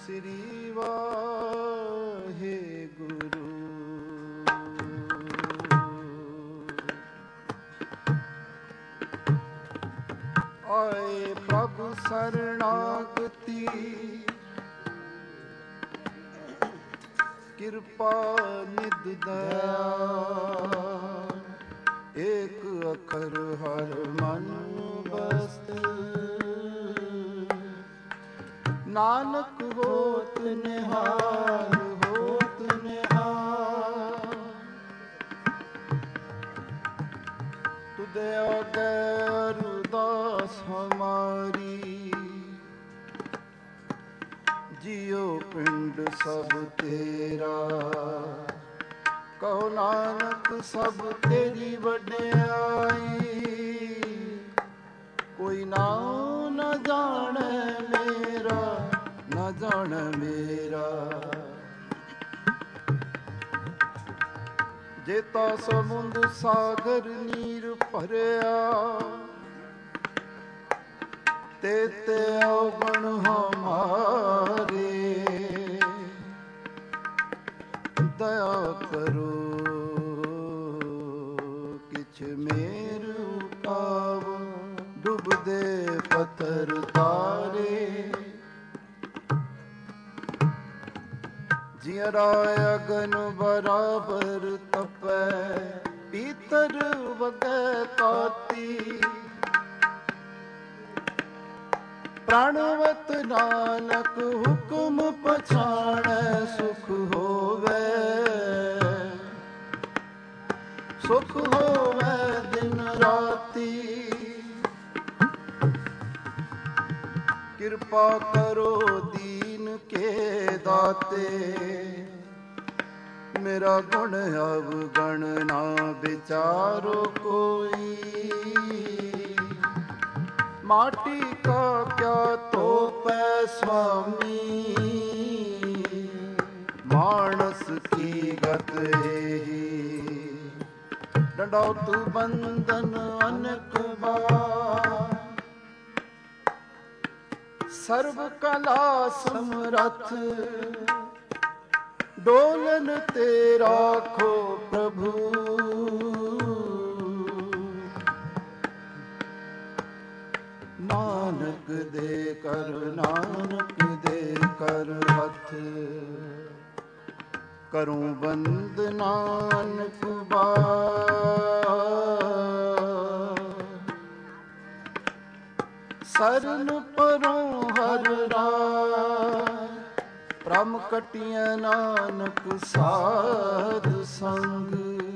ਸ੍ਰੀ ਵਾਹਿਗੁਰੂ। ਆਏ ਪ੍ਰਭ ਸਰਣਾਗਤੀ, ਕਿਰਪਾ ਨਿਧ ਦਇਆ। ਏਕ ਅਖਰ ਹਰ ਮਨ ਬਸਤ, ਨਾਨਕ ਹੋਤ ਨਿਹਾਲ, ਹੋਤ ਨਿਹਾਲ। ਤੁਧੇ ਆਗੇ ਅਰਦਾਸ ਹਮਾਰੀ, ਜਿਉ ਪਿੰਡ ਸਭ ਤੇਰਾ। ਕਹੋ ਨਾਨਕ ਸਭ ਤੇਰੀ ਵਡਿਆਈ, ਕੋਈ ਨਾਉ ਨ ਜਾਣੈ ਮੇਰਾ, ਨ ਜਾਣੈ ਮੇਰਾ। ਜੇਤਾ ਸਮੁੰਦ ਸਾਗਰ ਨੀਰ ਭਰਿਆ, ਤੇਤੇ ਔਗਣ ਹਮਾਰੇ। ਦਇਆ ਕਰੋ ਕਿਛ ਮੇਰ ਉਪਾਵ, ਡੁਬਦੇ ਪੱਥਰ ਤਾਰੇ। ਜਿਅਰਾ ਅਗਨ ਬਰਾਬਰ ਤਪੈ, ਪੀਤਰ ਵਗੈ ਤਾਤੀ। ਪ੍ਰਾਣਵਤ ਨਾਨਕ ਹੁਕਮ ਪਛਾਣੈ, ਸੁਖ ਹੋਵੇ, ਸੁਖ ਹੋਵੇ ਦਿਨ ਰਾਤੀ। ਕਿਰਪਾ ਕਰੋ ਦੀਨ ਕੇ ਦਾਤੇ, ਮੇਰਾ ਗੁਣ ਅਵਗਣ ਨਾ ਵਿਚਾਰੋ ਕੋਈ। ਮਾਟੀ ਕਾ ਕਿਆ ਤੋਪੈ ਸੁਆਮੀ, ਮਾਨਸ ਕੀ ਗਤ ਏਹੀ। ਡੰਡੌਤ ਬੰਧਨ ਅਨੇਕ ਬਾਰ, ਸਰਬ ਕਲਾ ਸਮਰੱਥ। ਡੋਲਨ ਤੇ ਰਾਖੋ ਪ੍ਰਭੂ, ਨਾਨਕ ਦੇ ਕਰ, ਨਾਨਕ ਦੇ ਕਰ ਹੱਥ। ਕਰੂੰ ਬੰਦ ਨਾਨਕ ਬਾਰ, ਸਰਨ ਪਰੋਂ ਹਰ ਰਾਹ। ਭ੍ਰਮ ਕਟਿਐ ਨਾਨਕ ਸਾਧ ਸੰਗ,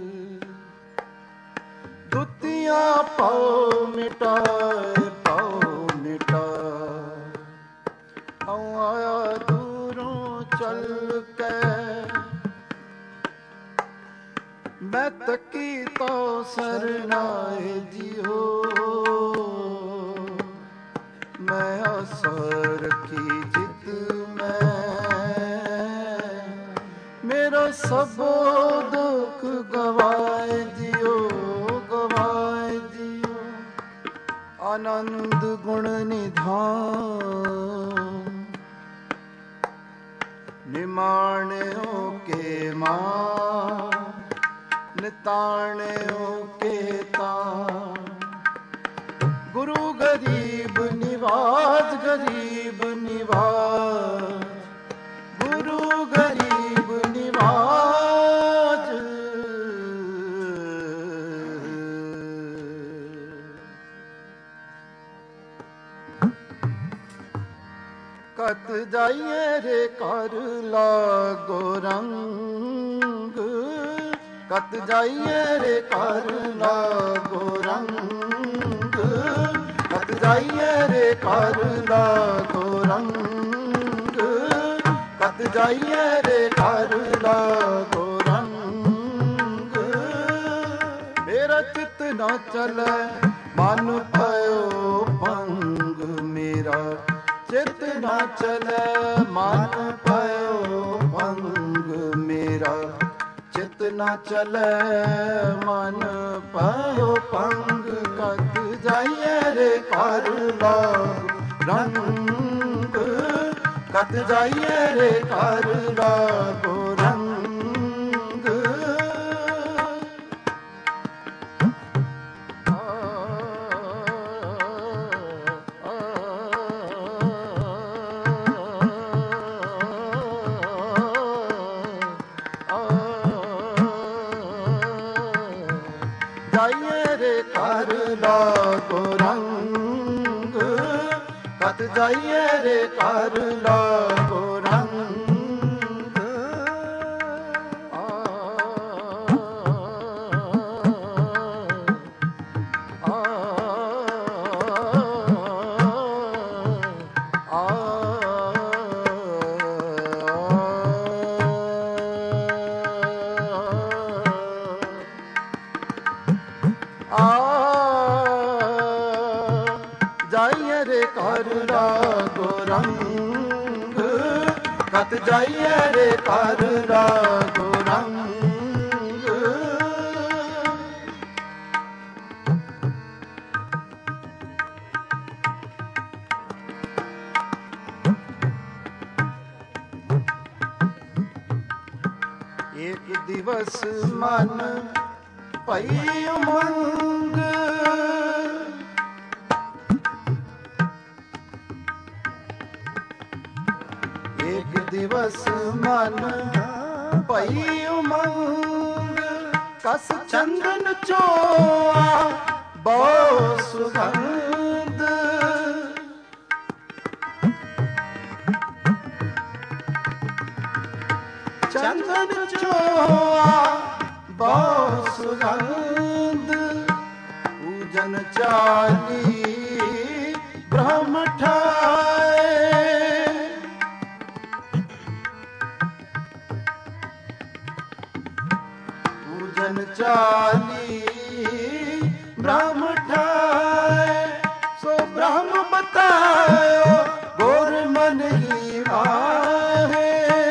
ਦੁਤੀਆਂ ਪਾਉ ਮਿਟਾਏ, ਪਾਉ ਮਿਟਾਏ। ਹਉ ਆਇਆ ਦੂਰੋਂ ਚੱਲ ਕੇ, ਮੈਂ ਤਕੀ ਤੋ ਸਰਨਾਏ ਜੀਓ। ਮੈਂ ਆਸਾ ਰੱਖੀ ਜਿਤ ਮੈਂ, ਮੇਰਾ ਸਭੋ ਦੁੱਖ ਗਵਾਏ ਜਿਉ, ਗਵਾਏ ਜਿਉ। ਆਨੰਦ ਗੁਣ ਨਿਧਾਨ, ਨਿਮਾਣਿਓ ਕੇ ਮਾਂ, ਨਿਤਾਣਿਓ ਕੇ ਤਾਂ। ਗੁਰੂ ਗਰੀਬ ਨਿਵਾਜ, ਗਰੀਬ ਨਿਵਾਜ, ਗੁਰੂ ਗਰੀਬ ਨਿਵਾਜ। ਕਤ ਜਾਈਏ ਰੇ ਘਰ ਲਾਗੋ ਰੰਗ, ਕਤ ਜਾਈਏ ਰੇ ਘਰ ਲਾਗੋ ਰੰਗ। ਕਤ ਜਾਈਏ ਰੇ ਘਰ ਲਾਗੋ ਰੰਗ, ਕਤ ਜਾਈਏ ਰੇ ਘਰ ਲਾਗੋ ਰੰਗ। ਮੇਰਾ ਚਿਤ ਨਾ ਚਲੈ ਮਨ ਪਇਓ ਭੰਗ, ਮੇਰਾ ਚਿਤ ਨਾ ਚਲੈ ਮਨ ਪਇਓ ਭੰਗ। ਮੇਰਾ ਚਿਤ ਨਾ ਚਲੈ ਮਨ ਪਇਓ ਭੰਗ। ਕਤ ਜਾਈਏ ਰੇ ਘਰ ਲਾਗ ਰੰਗ, कत जाइए रे कर लागो रंग। जाइए रे कर लागो रंग, कत जाइए रे कर लागो रंग। जाइए रे कर लागो रंग, कत जाइए रे कर लागो रंग। एक दिवस मन पई उमंग, एक दिवस मन पई उमंग। कस चंदन चोआ बहु सुगंध, चंदन चोआ बहु सुगंध। पूजन चाली ब्रह्म ठाए, पूजन चाली ब्रह्म ठाए। सो ब्रह्म बतायो गोर मन ही वाहे,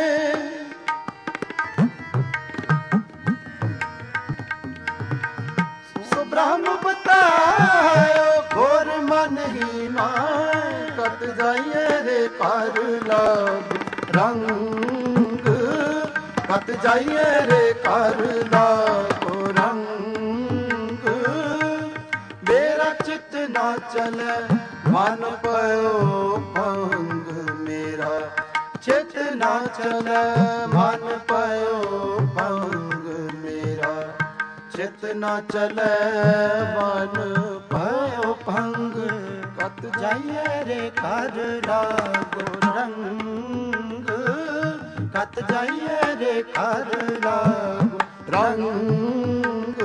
सो ब्रह्म बतायो गोर मन ही माए। कत जाइए रे कर लागो रंग, कत जाइए रे कर लागो रंग। मेरा चित ना चले मन पयो भंग, मेरा चित ना चले मन पयो भंग। मेरा चित ना चले मन पयो भंग। कत जाइए रे कर लागो रंग, कत जाइए रे कर लागो रंग।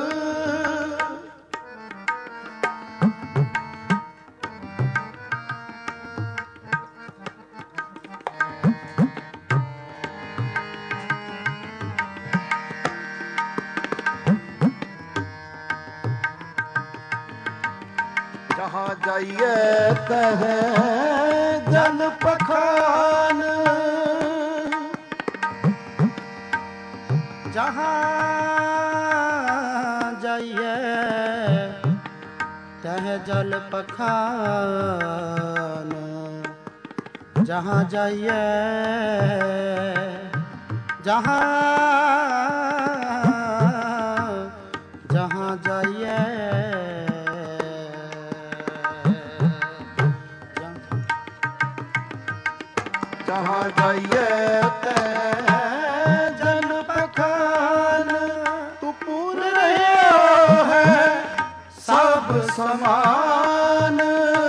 जहाँ जाइए तह जल पखान, जहाँ जाइए तह जल पखान। जहाँ जाइए जहाँ जहाँ जाइए जहाँ जाइए तह जल पखान। तू पूर्ण रहे है सब समान,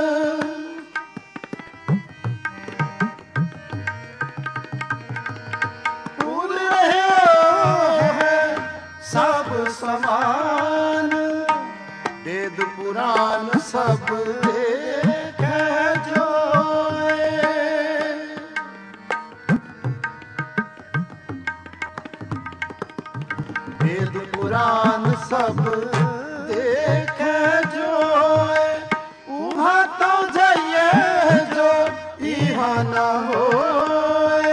पूर्ण रहे है सब समान। वेद पुराण सब देखे जोए, वेद पुराण सब देखे जोए। उहाँ तो जाइए जो इहाँ न होए,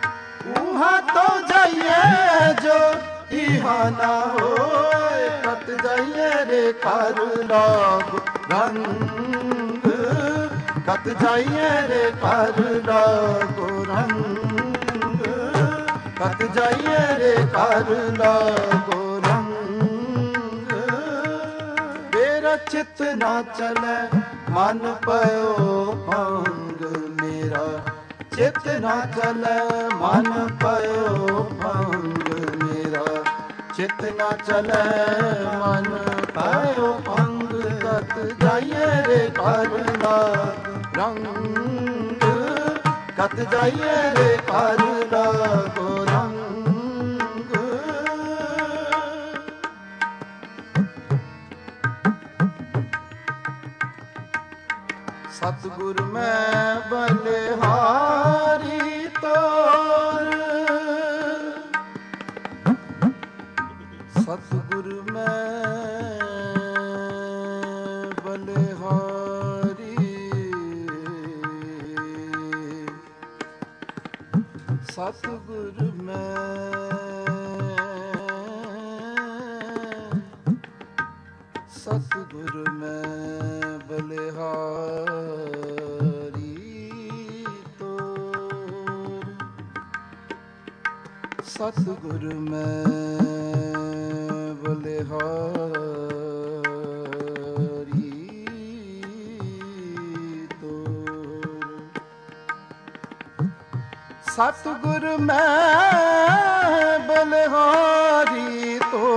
उहाँ तो जाइए जो इहाँ न होए। कत ਜਾਈਏ ਰੇ ਕਰ ਲਾਗ ਰੰਗ, ਕਤ ਜਾਈਏ ਰੇ ਕਰ ਲਾਗ ਰੰਗ, ਕਤ ਜਾਈਏ ਰੇ ਕਰ ਲਾਗ ਰੰਗ। ਮੇਰਾ ਚਿਤ ਨਾ ਚਲੇ ਮਨ ਪਇਓ ਭੰਗ, ਮੇਰਾ ਚਿਤ ਨਾ ਚਲੇ ਮਨ ਪਇਓ ਭੰਗ, ਮੇਰਾ ਚਿਤ ਨਾ ਚਲੇ ਮਨ ਪਇਓ ਭੰਗ। ਕਤ ਜਾਈਏ ਰੇ ਕਰ ਲਾਗ ਰੰਗ, ਕਤ ਜਾਈਏ ਰੇ ਕਰ ਲਾਗ ਰੰਗ। ਸਤਿਗੁਰ ਮੈਂ ਬਲਿਹਾਰੀ ਤੋਰ, ਸਤਿਗੁਰ ਮੈਂ ਬਲਿਹਾਰੀ, ਸਤਿਗੁਰ ਮੈਂ, ਸਤਿਗੁਰ ਮੈਂ ਬਲਿਹਾਰੀ ਤੋਰ, ਸਤਿਗੁਰ ਮੈਂ ਬਲਿਹਾਰੀ ਤੋਰ। ਸਤਿਗੁਰ ਮੈਂ ਬਲਿਹਾਰੀ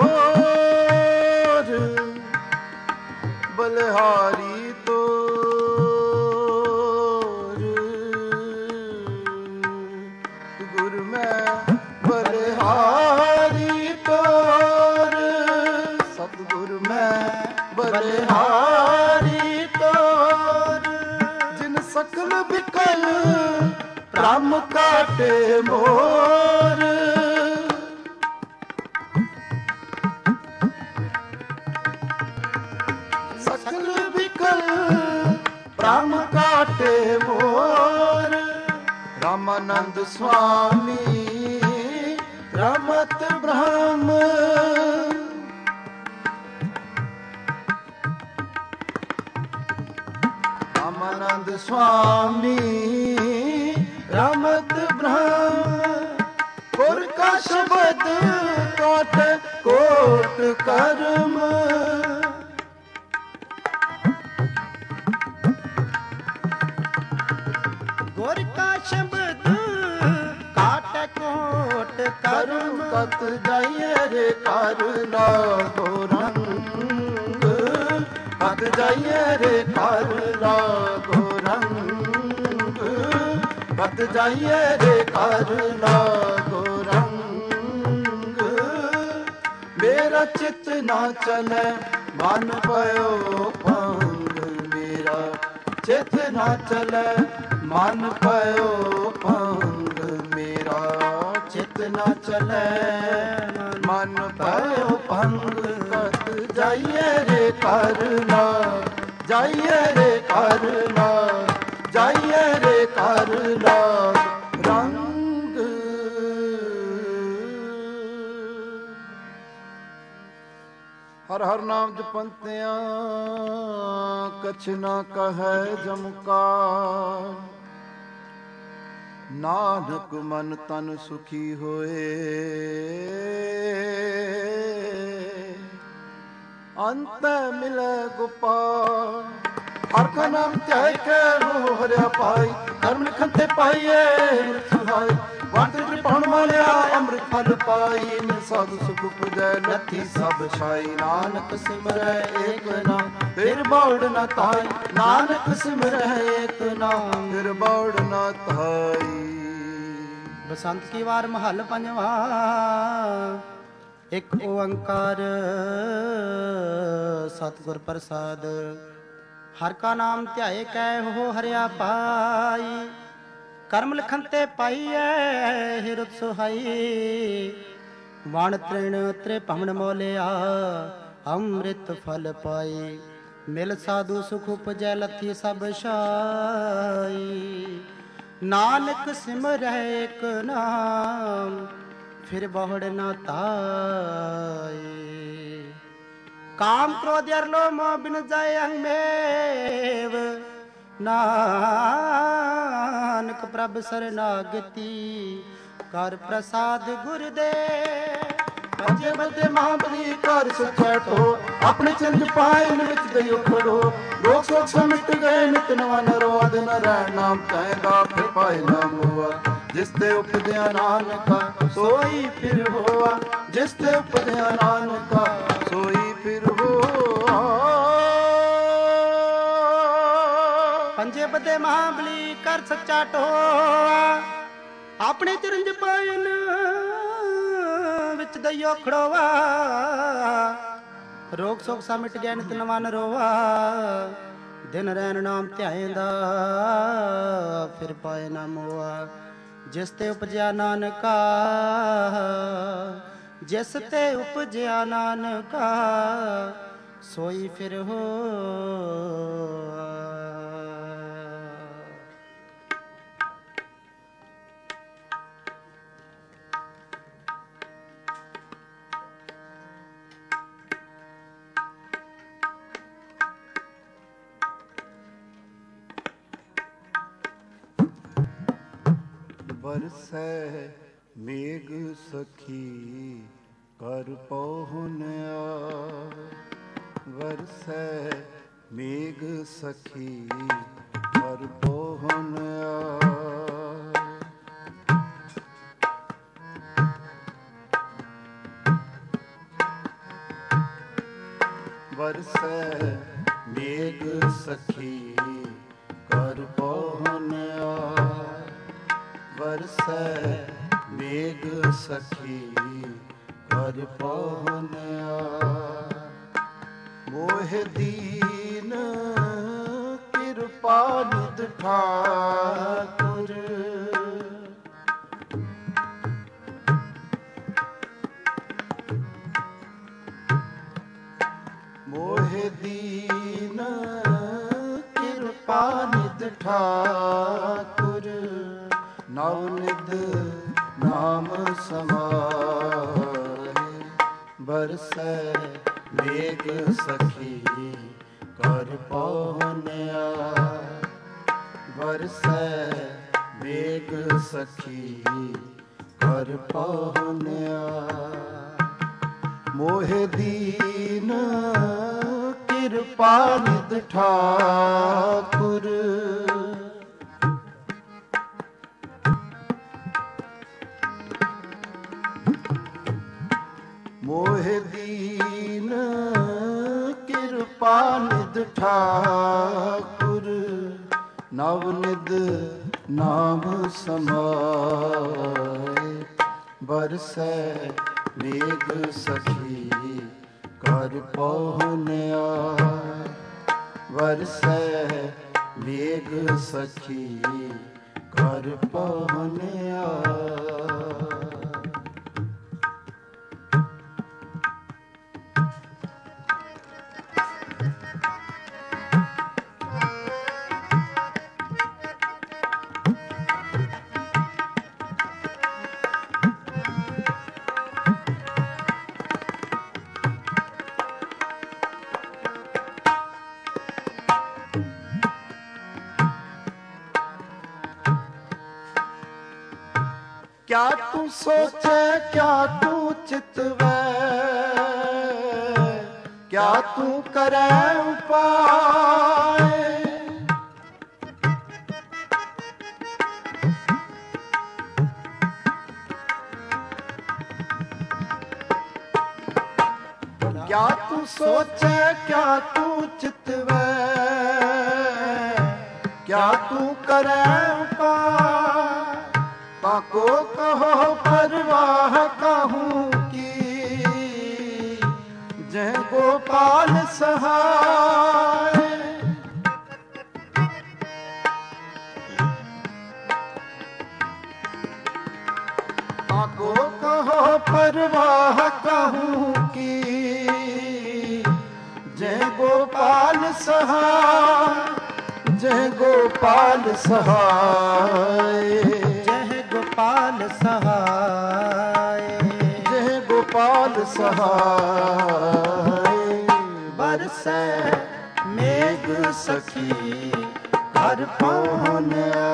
ਤੋਰ, ਬਲਿਹਾਰੀ ਤੋਰ। ਗੁਰ ਮੈਂ ਬਲਿਹਾਰੀ ਤੋਰ, ਸਤਿਗੁਰ ਮੈਂ ਬਲਿਹਾਰੀ ਤੋਰ। ਜਿਨ ਸਕਲ ਬਿਕਲ ਭ੍ਰਮ ਕਾਟੇ ਮੋਰ, ਸਕਲ ਬਿਕਲ ਭ੍ਰਮ ਕਾਟੇ ਮੋਰ। ਰਾਮਾਨੰਦ ਸੁਆਮੀ ਰਮਤ ਬ੍ਰਹਮ, ਰਾਮਾਨੰਦ ਸੁਆਮੀ ਰਮਤ ਬ੍ਰਹਮ। ਗੁਰ ਕਾ ਸ਼ਬਦ ਕੋਟ ਕੋਟ ਕਰਮ, ਗੁਰ ਕਾ ਸ਼ਬਦ ਕਾਟ ਕੋਟ ਕਰਮ। ਕਤ ਜਾਈਏ ਰੇ ਕਰ ਲਾਗੋ ਰੰਗ, ਕਤ ਜਾਈਏ ਰੇ ਕਰ ਲਾਗੋ ਰੰਗ, ਕਤ ਜਾਈਏ ਰੇ ਕਰ ਲਾਗੋ ਰੰਗ। ਮੇਰਾ ਚਿਤ ਨਾ ਚਲੇ ਮਨ ਪਇਓ ਭੰਗ, ਮੇਰਾ ਚਿਤ ਨਾ ਚਲੇ ਮਨ ਪਇਓ ਭੰਗ, ਮੇਰਾ ਚਿਤ ਨਾ ਚਲੇ ਮਨ ਪਇਓ ਭੰਗ। ਕਤ ਜਾਈਏ ਰੇ ਕਰ ਲਾਗ, ਜਾਈਏ ਰੇ ਕਰ ਲਾਗ, ਜਾਈਏ ਰੇ ਕਰ ਲਾਗ ਰੰਗ। ਹਰ ਹਰ ਨਾਮ ਜਪੰਤਿਆਂ ਕਛ ਨਾ ਕਹੈ ਜਮਕਾਰ। ਨਾਨਕ ਮਨ ਤਨ ਸੁਖੀ ਹੋਏ, ਅੰਤ ਮਿਲੇ ਗੋਪਾਲ। ਹਰ ਕਾ ਨਾਮ ਧਿਆਇ ਕੇ ਹੋ ਹਰਿਆ ਪਾਈ, ਕਰਮ ਲਿਖਨ ਤੇ ਪਾਈਏ ਸੁਹਾਈ। ਵੰਤ ਚ ਪਾਉਣ ਵਾਲਿਆ ਅੰਮ੍ਰਿਤ ਫਲ ਪਾਈ, ਸਾਧੂ ਸੁਖ ਪੁਜੈ ਲੱਥੀ ਸਭ ਛਾਈ। ਨਾਨਕ ਸਿਮਰੈ ਏਕ ਨਾਮ ਫਿਰ ਬੌੜ ਨ ਤਾਈ, ਨਾਨਕ ਸਿਮਰੈ ਏਕ ਨਾਮ ਫਿਰ ਬੌੜ ਨ ਤਾਈ। ਬਸੰਤ ਕੀ ਵਾਰ ਮਹੱਲ ਪੰਜਵਾ। ਇੱਕ ਓੰਕਾਰ ਸਤਿਗੁਰ ਪ੍ਰਸਾਦ। ਹਰ ਕਾ ਨਾਮ ਧਿਆਏ ਕੈ ਹੋ ਹਰਿਆ ਪਾਈ, ਕਰਮ ਲਿਖਨ ਤੇ ਪਾਈਐ ਹਿਰਦ ਸੁਹਾਈ। ਵਣ ਤ੍ਰਿਣ ਤ੍ਰਿਭਵਨ ਮੋਲਿਆ ਅੰਮ੍ਰਿਤ ਫਲ ਪਾਈ, ਮਿਲ ਸਾਧੂ ਸੁਖ ਉਪਜੈ ਲੱਥੀ ਸਭ ਛਾਈ। ਨਾਨਕ ਸਿਮਰੈ ਏਕ ਨਾਮ ਫਿਰ ਬਹੁੜ ਨਾ ਤਾਈ। काम क्रोध अरलो मोह बिन जाय अंगमेव नानक प्रभ शरणागति कर प्रसाद गुरुदेव। ਪੰਜੇ ਬੰਦੇ ਮਹਾਬਲੀ ਘਰ ਸਚੈਟੋ ਆਪਣੇ ਚੰਦ ਪਾਇਨ ਵਿੱਚ ਗਇਓ ਖੜੋ ਰੋਗ ਸੋਖ ਸਮਿਟ ਗਏ ਨਿਤ ਨਵਾਂ ਨਰੋ ਦਿਨ ਰਹਿ ਨਾਮ ਚਾਹੇਗਾ ਫਿਰ ਪਾਏ ਨਾ ਮੋਆ ਜਿਸ ਤੇ ਉਪਜਿਆ ਨਾਨਕਾ ਸੋਈ ਫਿਰ ਹੋਆ ਜਿਸ ਤੇ ਉਪਜਿਆ ਨਾਨਕਾ ਸੋਈ ਫਿਰ ਹੋਆ। ਪੰਜੇ ਬੰਦੇ ਮਹਾਬਲੀ ਕਰ ਸੱਚਾ ਟੋਆ ਆਪਣੇ ਚਰੰਜ ਪਾਇਨ ਵਿੱਚ ਦਈਓ ਖੜੋਵਾ ਰੋਗ ਸੋਖ ਸਾ ਮਿਟ ਗਿਆ ਨਿਤ ਨਵਾਂ ਨਰੋਆ ਦਿਨ ਰਹਿਣ ਨਾਮ ਧਿਆਏਂਦਾ ਫਿਰ ਪਾਏ ਨਾ ਮੋਆ ਜਿਸ ਤੇ ਉਪਜਿਆ ਨਾਨਕਾ ਜਿਸ ਤੇ ਉਪਜਿਆ ਨਾਨਕਾ ਸੋਈ ਫਿਰ ਹੋਆ। ਬਰਸੈ ਮੇਘ ਸਖੀ ਕਰ ਪਹੁਨਿਆ ਵਰਸੈ ਮੇਘ ਸਖੀ ਕਰ ਪਹੁਨਿਆ ਵਰਸੈ ਮੇਘ ਸਖੀ ਕਰ ਪਹੁਨਿਆ ਵਰਸੈ ਮੇਘ ਸਖੀ ਕਰ ਪਹੁਨਿਆ ਮੋਹ ਦੀਨ ਕਿਰਪਾ ਨਿਧ ਠਾਕੁਰ ਮੋਹ ਦੀਨ ਕਿਰਪਾ ਨਿਧ ਠਾਕੁਰ ਨਵ ਨਿਧ ਨਾਮ ਸਮਾਏ ਬਰਸੈ ਮੇਘ ਸਖੀ ਕਰ ਪਹੁਨਿਆ ਬਰਸੈ ਮੇਘ ਸਖੀ ਕਰ ਪਹੁਨਿਆ ਮੋਹ ਦੀਨ ਕਿਰਪਾ ਨਿਧ ਠਾਕੁਰ ਮੋਹ ਦੀਨ ਕਿਰਪਾ ਨਿਧ ਠਾਕੁਰ ਨਵ ਨਿਧ ਨਾਮ ਸਮਾਏ ਬਰਸੈ ਮੇਘ ਸਖੀ ਕਰ ਪਹੁਨਿਆ ਵਰਸੈ ਮੇਘ ਸਖੀ ਕਰ ਪਹੁਨਿਆ। क्या तू सोचे क्या तू चितवै क्या तू करे उपाय क्या तू सोचे क्या तू चितवै क्या तू करे उपाय ताको कहो परवाह कहूँ की जय गोपाल सहाय ताको कहो परवाह कहूँ की जय गोपाल सहाय जय गोपाल सहाय गोपाल सहाय जय गोपाल सहाय ਬਰਸੈ ਮੇਘ ਸਖੀ ਘਰ ਪਹੁੰਚਿਆ।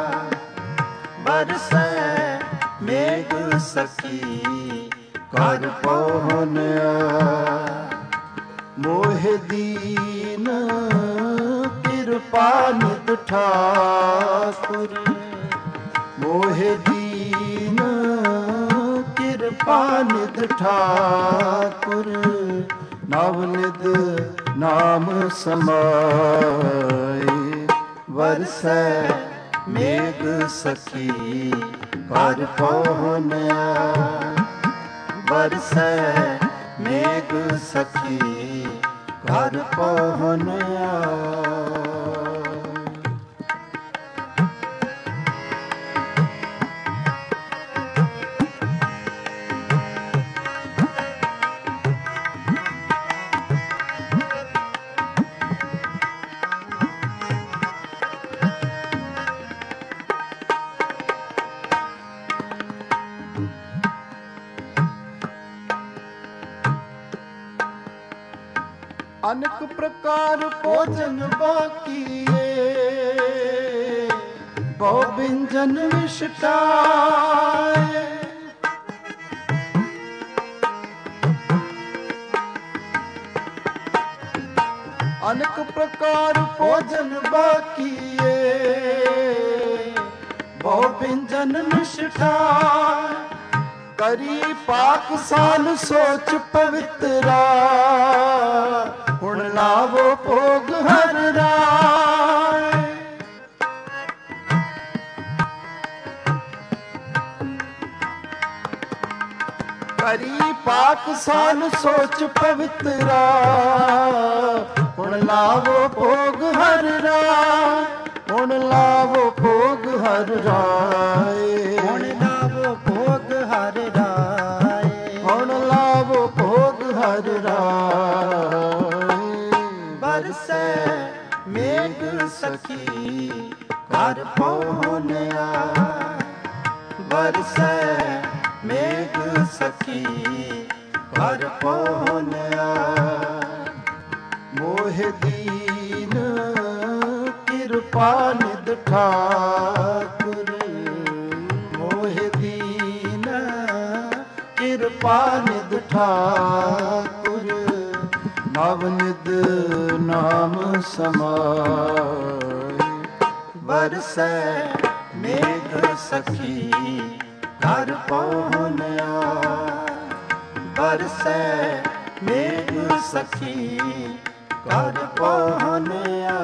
ਬਰਸੈ ਮੇਘ ਸਖੀ ਘਰ ਪਹੁੰਚਿਆ। ਮੋਹਿ ਦੀਨ ਕਿਰਪਾ ਨਿਧ ਠਾਕੁਰ। ਮੋਹਿ ਦੀਨ ਕਿਰਪਾ ਨਿਧ ਠਾਕੁਰ। ਨਵ ਨਿਧ ਨਾਮ ਸਮਾਏ। ਵਰਸੈ ਮੇਘ ਸਖੀ ਘਰ ਪਹੁੰਚਿਆ। ਵਰਸੈ ਮੇਘ ਸਖੀ ਘਰ ਪਹੁੰਚਿਆ। ਅਨੇਕ ਪ੍ਰਕਾਰ ਭੋਜਨ ਬਾਕੀਏ। ਬਹੁ ਬਿੰਜਨ ਵਿਸ਼ਟਾਏ। ਅਨੇਕ ਪ੍ਰਕਾਰ ਭੋਜਨ ਬਾਕੀਏ। ਬਹੁ ਬਿੰਜਨ ਵਿਸ਼ਟਾਏ। ਕਰੀ ਪਾਕ ਸਾਲ ਸੋਚ ਪਵਿੱਤਰਾ। ਹੁਣ ਲਾਵੋ ਭੋਗ ਹਰ ਰਾਏ। ਕਰੀ ਪਾਕ ਸਾਲ ਸੋਚ ਪਵਿੱਤਰਾ। ਹੁਣ ਲਾਵੋ ਭੋਗ ਹਰ ਰਾਏ। ਹੁਣ ਲਾਵੋ ਭੋਗ ਹਰ ਰਾਏ। ਹੁਣ ਲਾਵੋ ਭੋਗ ਹਰ ਰਾਏ। ਹੁਣ ਲਾਵੋ ਭੋਗ ਹਰ ਰਾਏ। ਬਰਸੈ ਮੇਘ ਸਖੀ ਘਰ ਪਹੁੰਚਿਆ। ਬਰਸੈ ਮੇਘ ਸਖੀ ਘਰ ਪਹੁੰਚਿਆ। ਮੋਹਿ ਦੀਨ ਕਿਰਪਾ ਨਿਧ ਠਾਕੁਰ। ਮੋਹਿ ਦੀਨ ਕਿਰਪਾ ਨਿਧ ਠਾਕੁਰ। ਨਵ ਨਿਧ ਨਾਮ ਸਮਾਏ। ਬਰਸੈ ਮੇਘ ਸਖੀ ਘਰ ਪਹੁੰਚਿਆ। ਬਰਸੈ ਮੇਘ ਸਖੀ ਘਰ ਪਹੁੰਚਿਆ।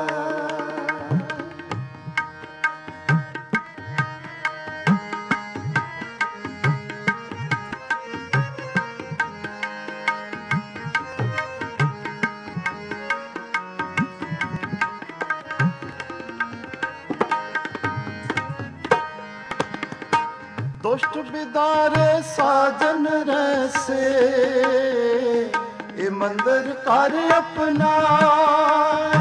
ਦੁਸ਼ਟ ਬਿਦਾਰੇ ਸਾਜਨ ਰੈਸੇ। ਇਹ ਮੰਦਰ ਕਰ ਅਪਨਾਏ।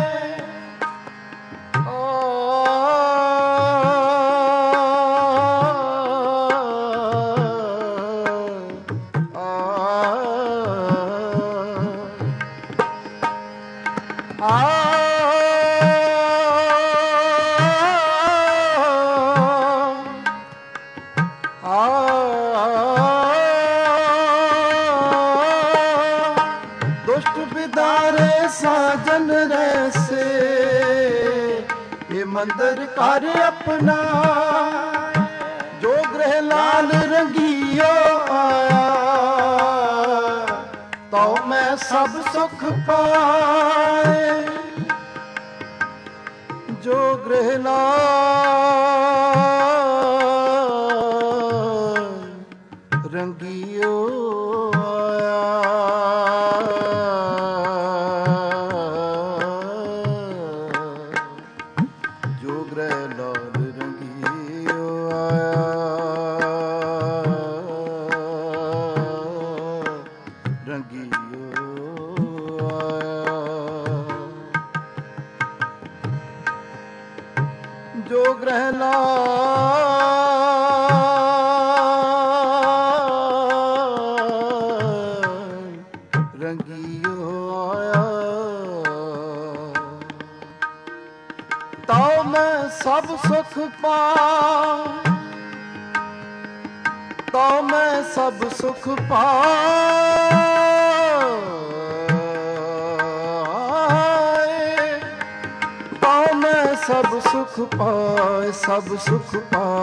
ਦੁਸ਼ਟ ਬਿਦਾਰੇ ਸਾਜਨ ਰੈਸੇ। ਇਹ ਮੰਦਰ ਕਰ ਆਪਣਾ। ਜੋ ਗ੍ਰਹਿ ਲਾਲ ਰੰਗੀਓ ਆਇਆ। ਤਉ ਮੈਂ ਸਭ ਸੁਖ ਪਾਏ। ਜੋ ਗ੍ਰਹਿ ਲਾਲ ਰੰਗੀਓ ਜੋ ਗ੍ਰਹਿ ਲਾਲ ਰੰਗੀਓ ਆਇਆ। ਤਉ ਮੈਂ ਸਭ ਸੁਖ ਪਾਏ, ਤਉ ਮੈਂ ਸਭ ਸੁਖ ਪਾਏ, ਤਉ ਮੈਂ ਸਭ ਸੁਖ ਪਾਏ, ਸਭ ਸੁਖ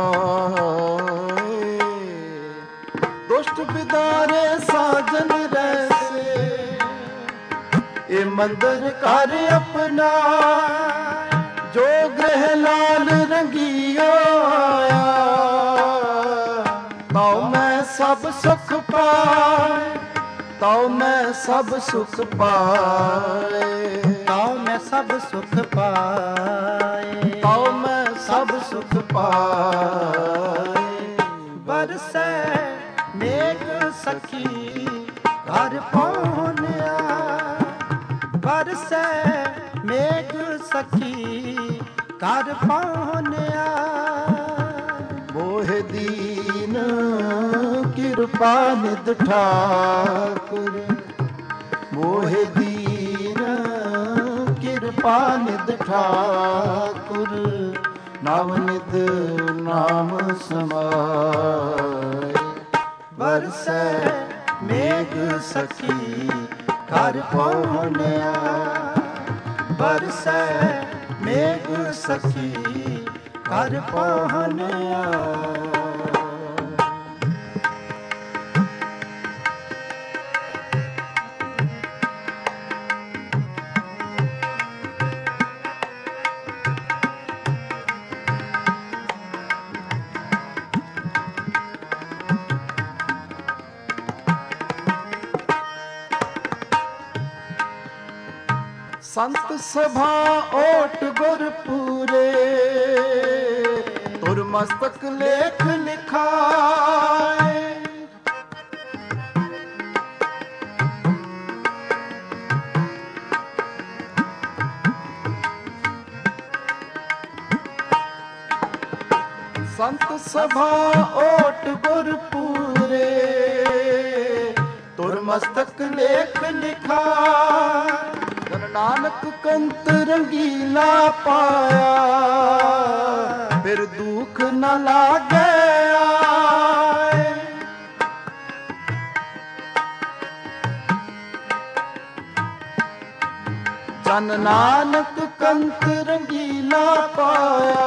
ਪਾਏ। ਦੁਸ਼ਟ ਬਿਦਾਰੇ ਸਾਜਨ ਰੈਸੇ, ਇਹ ਮੰਦਰ ਕਰ ਆਪਣਾ, ਜੋ ਗ੍ਰਹਿ ਲਾਲ ਰੰਗੀਓ ਆਇਆ, ਤਉ ਮੈਂ ਸਭ ਸੁਖ ਪਾਏ, ਤਉ ਮੈਂ ਸਭ ਸੁਖ ਪਾਏ, ਤਉ ਮੈਂ ਸਭ ਸੁਖ ਪਾਏ, ਤਉ ਮੈਂ ਸਭ ਸੁਖ ਪਾਏ। ਬਰਸੈ ਮੇਘ ਸਖੀ ਘਰ ਪਹੁੰਚਿਆ, ਬਰਸੈ ਮੇਘ ਸਖੀ ਘਰ ਪਹੁੰਚਿਆ। ਮੋਹਿ ਦੀਨ ਕਿਰਪਾ ਨਿਧ ਠਾਕੁਰ, ਮੋਹਿ ਦੀਨ ਕਿਰਪਾ ਨਿਧ ਠਾਕੁਰ, ਨਵ ਨਿਧ ਨਾਮ ਸਮਾਏ। ਬਰਸੈ ਮੇਘ ਸਖੀ ਘਰ ਪਹੁੰਚਿਆ, ਬਰਸੈ ਮੇਘ ਸਖੀ ਘਰ ਪਹੁੰਚਿਆ। ਸੰਤ ਸਭਾ ਓਟ ਗੁਰ ਪੂਰੇ, ਤੁਰ ਮਸਤਕ ਲੇਖ ਲਿਖਾਏ। ਸੰਤ ਸਭਾ ਓਟ ਗੁਰ ਪੂਰੇ, ਤੁਰ ਮਸਤਕ ਲੇਖ ਲਿਖਾਏ। ਧਨ ਨਾਨਕ ਕੰਤ ਰੰਗੀਲਾ ਪਾਇਆ, ਫਿਰ ਦੁਖ ਨ ਲਾਗੇ ਆਏ। ਧਨ ਨਾਨਕ ਕੰਤ ਰੰਗੀਲਾ ਪਾਇਆ,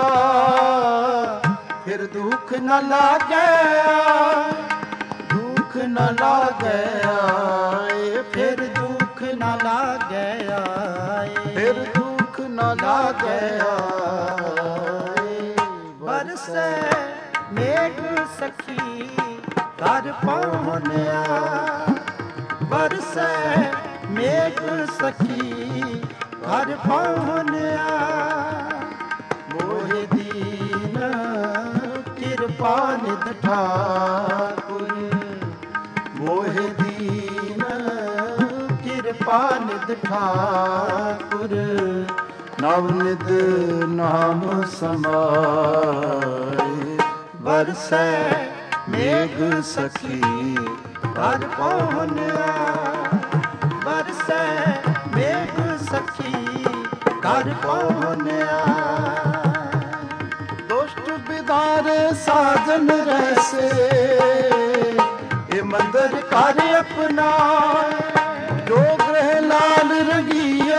ਫਿਰ ਦੁਖ ਨ ਲਾਗੇ ਆਏ। ਦੁਖ ਨ ਲਾਗੇ ਆਏ, ਫਿਰ ਦੁਖ ਨ ਲਾਗੇ ਆਏ, ਫਿਰ ਦੁਖ ਨ ਲਾਗੇ ਆਏ। ਬਰਸੈ ਮੇਘ ਸਖੀ ਘਰ ਪਹੁੰਚਿਆ, ਬਰਸੈ ਮੇਘ ਸਖੀ ਘਰ ਪਹੁੰਚਿਆ। ਮੋਹਿ ਦੀਨ ਕਿਰਪਾ ਨਿਧ ਠਾਕੁਰ, ਮੋਹਿ ਦੀਨ ਕਿਰਪਾ ਨਿਧ ਠਾਕੁਰ, ਨਵ ਨਿਧ ਨਾਮ ਸਮਾਏ। ਬਰਸੈ ਮੇਘ ਸਖੀ ਘਰ ਪਹੁੰਚਿਆ, ਬਰਸੈ ਮੇਘ ਸਖੀ ਘਰ ਪਹੁੰਚਿਆ। ਦੁਸ਼ਟ ਬਿਦਾਰੇ ਸਾਜਨ ਰੈਸੇ, ਇਹ ਮੰਦਰ ਕਰ ਆਪਣਾ, ਜੋ ਗ੍ਰਹਿ ਲਾਲ ਰੰਗੀਓ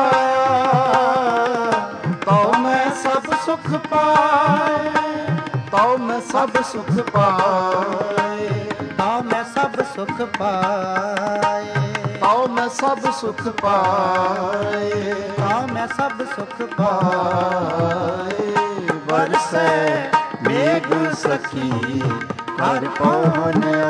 ਆਇਆ। ਤਉ ਮੈਂ ਸਭ ਸੁਖ ਪਾਏ, ਤਉ ਮੈਂ ਸਭ ਸੁਖ ਪਾਏ, ਤਉ ਮੈਂ ਸਭ ਸੁਖ ਪਾਏ, ਤਉ ਮੈਂ ਸਭ ਸੁਖ ਪਾਏ, ਤਉ ਮੈਂ ਸਭ ਸੁਖ ਪਾਏ। ਬਰਸੈ ਮੇਘ ਸਖੀ ਘਰ ਪਹੁੰਚਿਆ,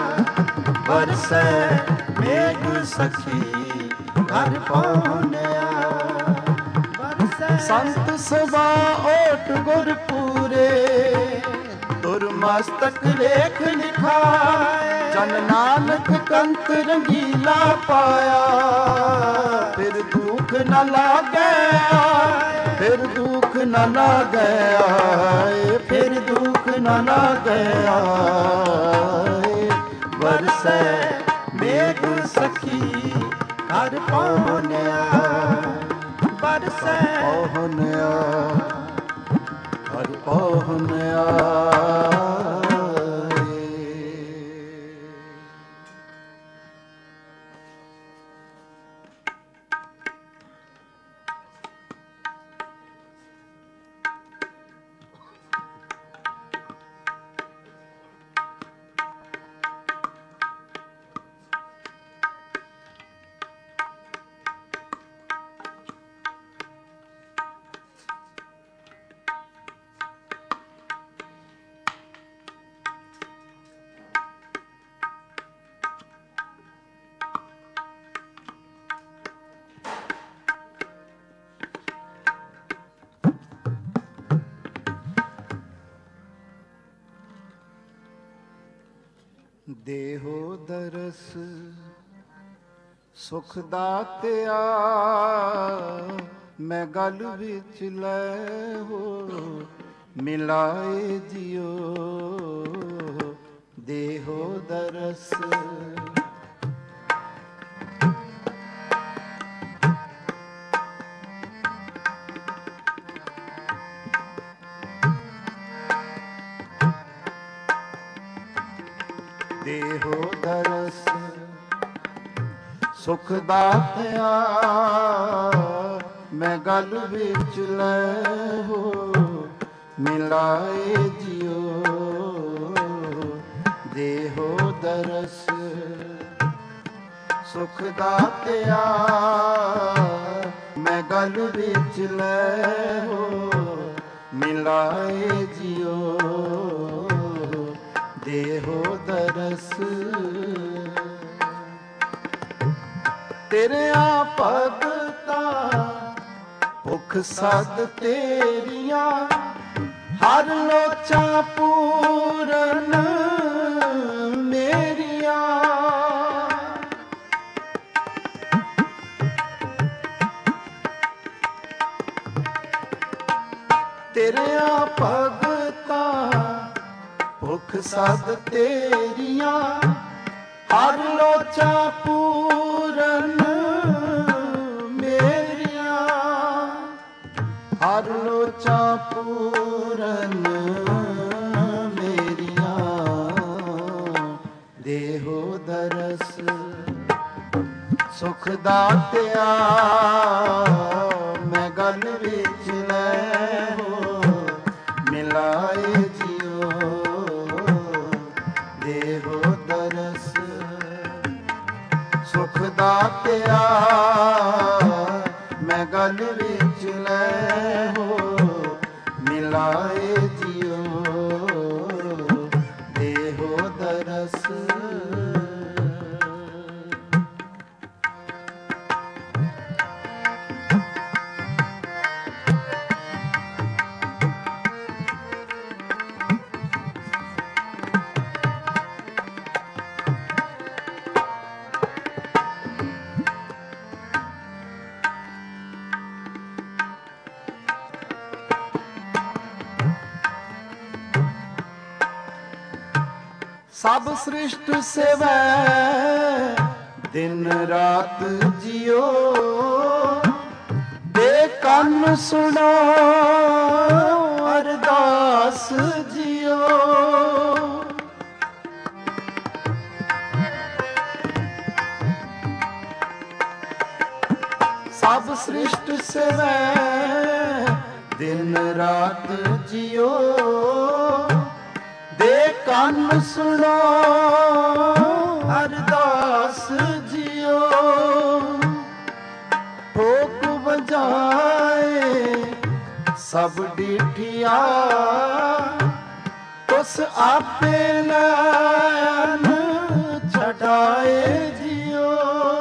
ਬਰਸੈ ਮੇਘ ਸਖੀ ਘਰ ਪਹੁੰਚਿਆ। ਬਰਸੈ ਸੰਤ ਸਭਾ ਓਟ ਗੁਰ ਪੂਰੇ, ਤੁਰ ਮਸਤਕ ਲੇਖ ਲਿਖਾਏ। ਜਨ ਨਾਨਕ ਕੰਤ ਰੰਗੀਲਾ ਪਾਇਆ, ਫਿਰ ਦੁਖ ਨ ਲਾਗੇ ਆਏ, ਫਿਰ ਦੁਖ ਨ ਲਾਗੇ ਆਏ, ਫਿਰ ਦੁਖ ਨ ਲਾਗੇ ਆਏ। ਬਰਸੈ ਮੇਘ ਸਖੀ ਘਰ ਪਹੁੰਚਿਆ, ਬਰਸੈ ਵਸੈ। ਪਹੁਨਿਆ ਹਰ ਪਹੁਨਿਆ। ਦੇਹੋ ਦਰਸ ਸੁਖ ਦਾਤਿਆ, ਮੈਂ ਗਲ ਵਿੱਚ ਲੈ ਹੋ ਮਿਲਾਏ ਜਿਉ। ਦੇਹੋ ਦਰਸ ਦੇਹੋ ਦਰਸ ਸੁਖ ਦਾਤਿਆ, ਮੈਂ ਗਲ ਵਿੱਚ ਲੈ ਹੋ ਮਿਲਾਏ ਜਿਉ। ਦੇਹੋ ਦਰਸ ਸੁਖ ਦਾਤਿਆ, ਮੈਂ ਗਲ ਵਿੱਚ ਲੈ ਹੋ ਮਿਲਾਏ ਜਿਉ। ਦੇਹੋ ਦਰਸ ਤੇਰਿਆਂ ਭਗਤਾਂ ਭੁਖ ਸਦ ਤੇਰੀਆਂ, ਹਰ ਲੋਚਾਂ ਪੂਰਨ ਮੇਰੀਆਂ। ਤੇਰਿਆਂ ਭਗਤਾਂ ਭੁਖ ਸਦ ਤੇਰੀਆਂ, ਹਰ ਲੋਚਾਂ ਪੂਰਨ ਮੇਰੀਆਂ। ਹਰ ਲੋਚਾਂ ਪੂਰਨ ਮੇਰੀਆਂ। ਦੇਹੋ ਦਰਸ ਸੁਖ ਦਾਤਿਆ, ਮੈਂ ਗਲ ਵਿੱਚ ਲੈ ਹੋ ਮਿਲਾਏ ਜਿਉ। ਦੇਹੋ ਦਰਸ ਸੁਖ ਦਾਤਿਆ, ਮੈਂ ਗਲ ਵਿੱਚ ਲੈ ਹੋ ਮਿਲਾਏ ਜਿਉ। ਦੇਹੋ ਦਰਸ ਸਭ ਸ੍ਰਿਸ਼ਟ ਸੇਵੈ ਦਿਨ ਰਾਤ ਜਿਉ। ਦੇ ਕੰਨ ਸੁਣੋ ਅਰਦਾਸ ਜਿਉ। ਸਭ ਸ੍ਰਿਸ਼ਟ ਸੇਵੈ ਦਿਨ ਰਾਤ ਜਿਉ। ਦੇ ਕੰਨ ਸੁਣੋ ਅਰਦਾਸ ਜਿਉ। ਠੋਕ ਵਜਾਏ ਸਭ ਡੀਠੀਆ, ਤੁਸ ਆਪੇ ਲੈਨ ਛਡਾਏ ਜਿਉ।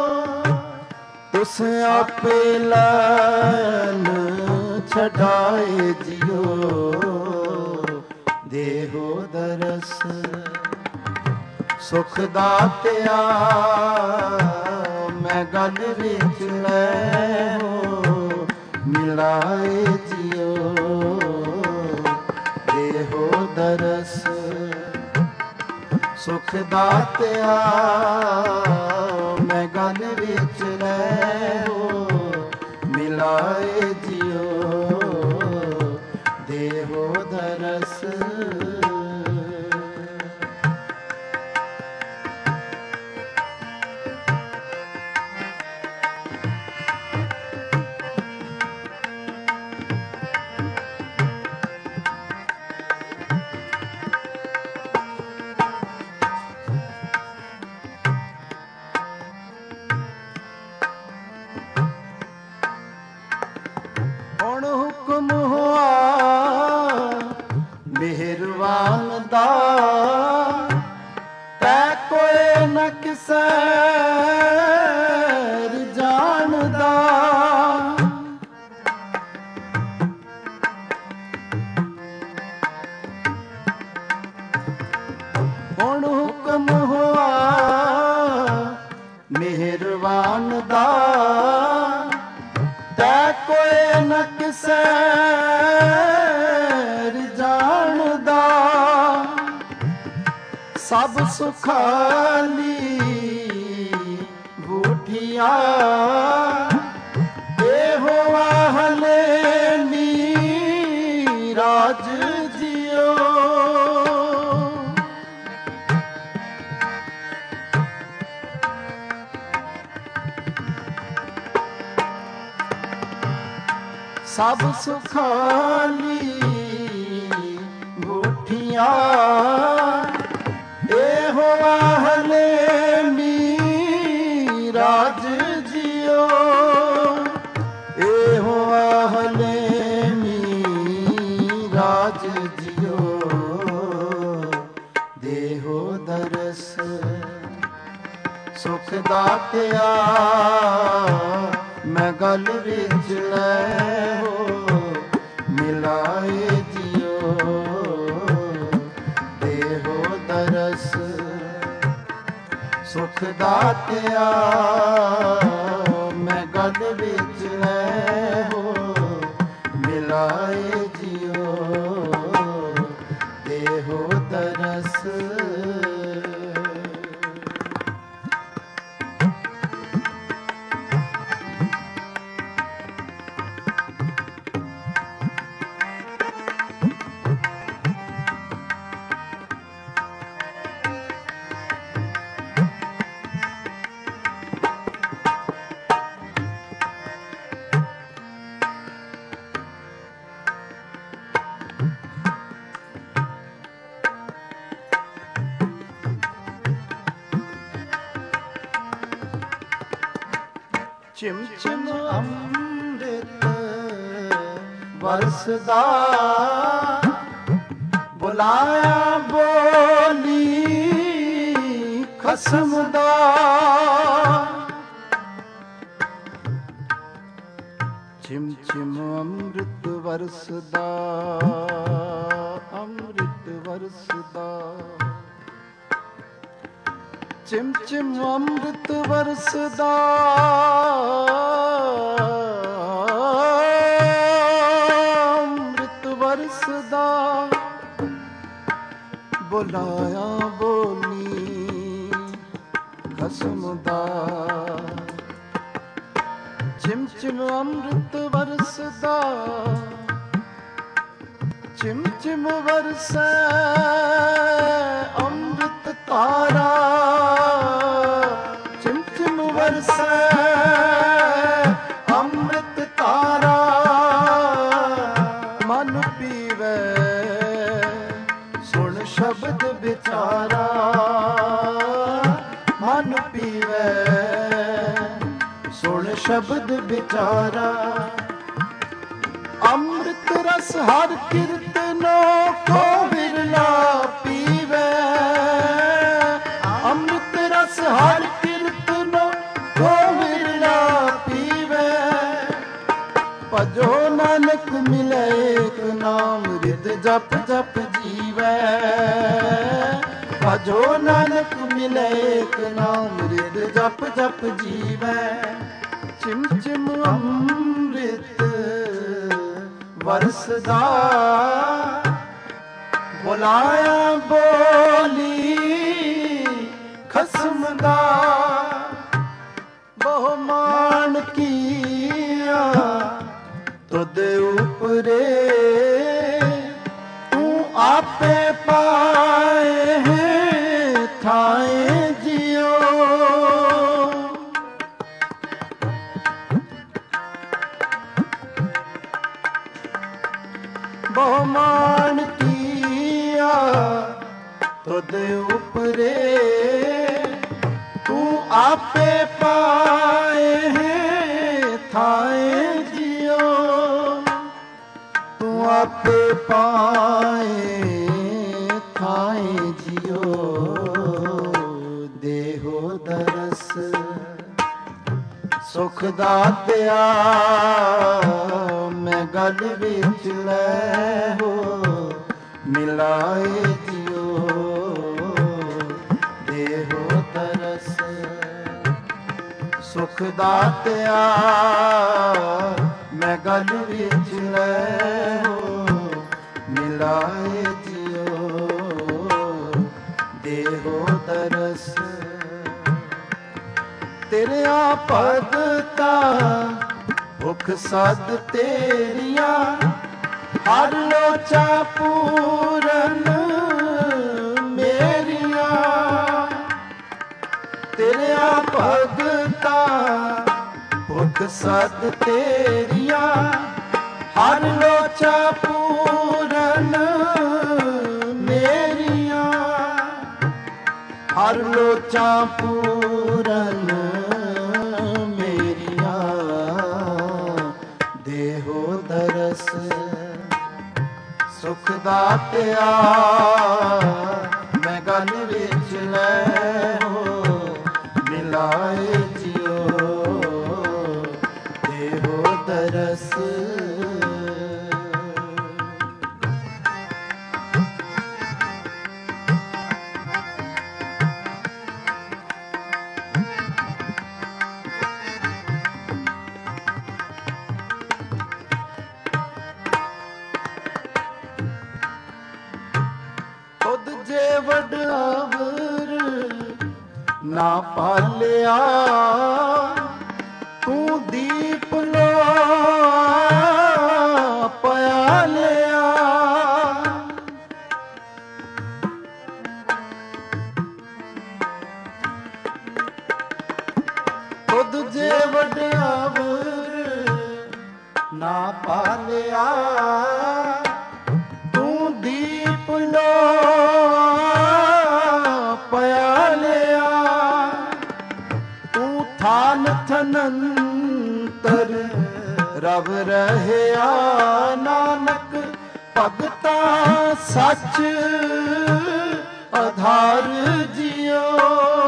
ਤੁਸ ਆਪੇ ਲੈਨ ਛਡਾਏ ਜਿਉ। ਦੇਹੋ ਦਰਸ ਸੁਖ ਦਾਤਿਆ, ਮੈਂ ਗਲ ਵਿੱਚ ਲੈ ਹੋ ਮਿਲਾਏ ਜਿਉ। ਦੇਹੋ ਦਰਸ ਸੁਖ ਦਾਤਿਆ, ਮੈਂ ਗਲ ਵਿੱਚ ਲੈ ਹੋ ਮਿਲਾਏ ਜਿਉ। ਹੁਣ ਹੁਕਮ ਹੋਆ ਮਿਹਰਬਾਨ ਦਾ, ਤੈ ਕੋਈ ਨ ਕਿਸੈ ਜਾਣਦਾ। ਹੁਣ ਹੁਕਮ ਹੋਆ ਮਿਹਰਬਾਨ ਦਾ, ਤੈ ਕੋਈ ਨ ਕਿਸੈ ਜਾਣਦਾ। ਸਭ ਸੁਖਾਲੀ ਬੂਠੀਆਂ ਇਹੋ ਆਹਲੇ ਨੀ ਰਾਜ ਜਿਉ। ਸਭ ਸੁਖਾਲੀ ਬੂਠੀਆਂ ਇਹੋ ਆਹਲੇ ਨੀ ਰਾਜ ਜਿਉ। ਇਹੋ ਆਹਲੇ ਨੀ ਰਾਜ ਜਿਉ। ਦੇਹੋ ਦਰਸ ਸੁਖ ਦਾਤਿਆ ਮੈਂ ਗਲ ਵਿੱਚ ਲੈ ਹੋ ਮਿਲਾਏ ਜਿਉ। ਦੇਹੋ ਦਰਸ ਸੁਖ ਦਾਤਿਆ ਮੈਂ ਗਲ ਵਿੱਚ ਲੈ ਹੋ ਮਿਲਾਏ ਜਿਉ। ਦੇਹੋ ਦਰਸ ਚਿਮ ਚਿਮ ਅੰਮ੍ਰਿਤ ਵਰਸਦਾ, ਬੁਲਾਇਆ ਬੋਲੀ ਖਸਮ ਦਾ। ਚਿਮ ਚਿਮ ਅੰਮ੍ਰਿਤ ਵਰਸਦਾ, ਅੰਮ੍ਰਿਤ ਵਰਸਦਾ। ਚਿਮ ਚਿਮ ਅੰਮ੍ਰਿਤ ਵਰਸਦਾ, ਅੰਮ੍ਰਿਤ ਵਰਸਦਾ। ਬੁਲਾਇਆ ਬੋਲੀ ਖਸਮ ਦਾ। ਚਿਮ ਚਿਮ ਅੰਮ੍ਰਿਤ ਵਰਸਦਾ, ਚਿਮ ਚਿਮ ਵਰਸੈ ਅੰਮ੍ਰਿਤ ਧਾਰਾ। ਚਿਮ ਚਿਮ ਵਰਸੈ ਅੰਮ੍ਰਿਤ ਧਾਰਾ। ਮਨ ਪੀਵੈ ਸੁਣ ਸ਼ਬਦ ਵਿਚਾਰਾ। ਮਨ ਪੀਵੈ ਸੁਣ ਸ਼ਬਦ ਵਿਚਾਰਾ। ਅੰਮ੍ਰਿਤ ਰਸ ਹਰ ਕੀਰਤਨੋ ਕੋ ਵਿਰਲਾ ਪੀਵੈ। ਅੰਮ੍ਰਿਤ ਰਸ ਹਰ ਕੀਰਤਨੋ ਕੋ ਵਿਰਲਾ ਪੀਵੈ। ਭਜੋ ਨਾਨਕ ਮਿਲੈ ਏਕ ਨਾਮ ਰਿਦ ਜਪ ਜਪ ਜੀਵੈ। ਭਜੋ ਨਾਨਕ ਮਿਲੈ ਏਕ ਨਾਮ ਰਿਦ ਜਪ ਜਪ ਜੀਵੈ। ਚਿਮ ਚਿਮ ਅੰਮ੍ਰਿਤ ਵਰਸਦਾ, ਬੁਲਾਇਆ ਬੋਲੀ ਖਸਮ ਦਾ। ਬਹੁ ਮਾਨ ਕੀਆ ਤੁਧ ਉਪਰੇ, ਤੂੰ ਆਪੇ ਪਾਏ ਹੈ ਥਾਏ ਜਿਉ। ਬਹੁ ਮਾਨ ਕੀਆ ਤੁਧ ਉਪਰੇ, ਤੂੰ ਆਪੇ ਪਾਏ ਹੈ ਥਾਏ ਜਿਉ। ਆਪੇ ਪਾਏ ਥਾਏ ਜਿਉ ਦੇਹੋ ਦਰਸ ਸੁਖ ਦਾਤਿਆ ਮੈਂ ਗਲ ਵਿੱਚ ਲੈ ਹੋ ਮਿਲਾਏ ਜਿਉ ਦੇਹੋ ਦਰਸ ਸੁਖ ਦਾਤਿਆ ਮੈਂ ਗਲ ਵਿੱਚ ਲੈ ਹੋ ਮਿਲਾਏ ਜਿਉ ਦੇਹੋ ਦਰਸ ਤੇਰਿਆ ਭਗਤਾ ਭੁਖ ਸਦ ਤੇਰੀਆਂ ਹਰ ਲੋਚਾ ਪੂਰਨ ਮੇਰੀਆਂ ਤੇਰਿਆ ਭਗਤਾ ਭੁਖ ਸਦ ਤੇਰੀਆਂ ਹਰ ਲੋਚਾ ਪੂਰਨ ਮੇਰੀਆਂ ਹਰ ਲੋਚਾ ਪੂਰਨ ਮੇਰੀਆਂ ਦੇਹੋ ਦਰਸ ਸੁਖ ਦਾਤਿਆ ਮੈਂ ਗਲ ਵਿੱਚ ਲੈ ਹੋ ਮਿਲਾਏ ਜਿਉ ਦੇਹੋ ਦਰਸ ਖੁਦ ਜੇ ਵਡਾਵਰ ਨਾ ਪਾਲਿਆ ਤੂੰ ਦੀਪ ਲੋ ਪਿਆ ਲਿਆ ਖੁਦ ਜੇ ਵਡਾਵਰ ਨਾ ਪਾਲਿਆ ਤੂੰ ਦੀਪ ਲੋ ਪਿਆ ਲਿਆ ਤੂੰ ਥਾਨ ਥਨੰਤਰ ਰਵ ਰਹਿਆ ਨਾਨਕ ਭਗਤਾ ਸੱਚ ਆਧਾਰ ਜਿਉ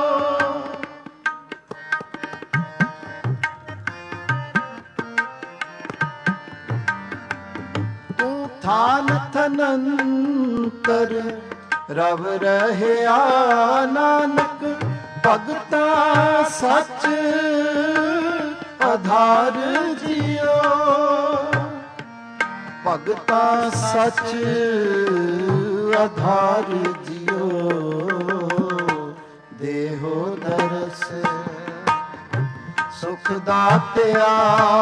ਤੂੰ ਥਾਨ ਥਨੰਤਰ ਰਵ ਰਹਿਆ ਨਾਨਕ ਭਗਤਾ ਸੱਚ ਆਧਾਰ ਜਿਉ ਭਗਤਾ ਸੱਚ ਆਧਾਰ ਜਿਉ ਦੇਹੋ ਦਰਸ ਸੁਖ ਦਾਤਿਆ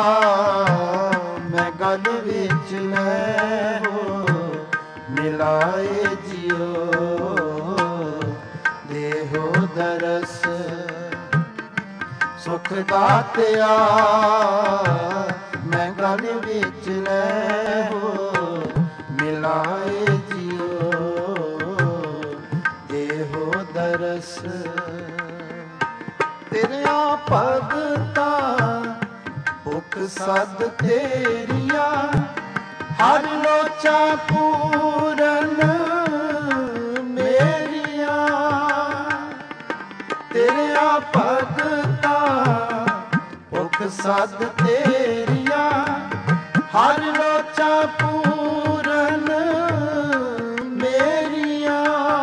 ਮੈਂ ਗਲ ਵਿੱਚ ਲੈ ਹੋ ਮਿਲਾਏ ਜਿਉ ਦੇਹੋ ਦਰਸ ਸੁਖ ਦਾਤਿਆ ਮੈਂ ਗਲ ਵਿੱਚ ਲੈ ਹੋ ਮਿਲਾਏ ਜਿਉ ਦੇਹੋ ਦਰਸ ਤੇਰਿਆ ਭਗਤਾ ਭੁਖ ਸਦ ਤੇਰੀਆਂ ਹਰ ਲੋਚਾ ਪੂਰਨ ਮੇਰੀਆਂ ਤੇਰਿਆ ਭਗਤਾ ਭੁਖ ਸਦ ਤੇਰੀਆਂ ਹਰ ਲੋਚਾ ਪੂਰਨ ਮੇਰੀਆਂ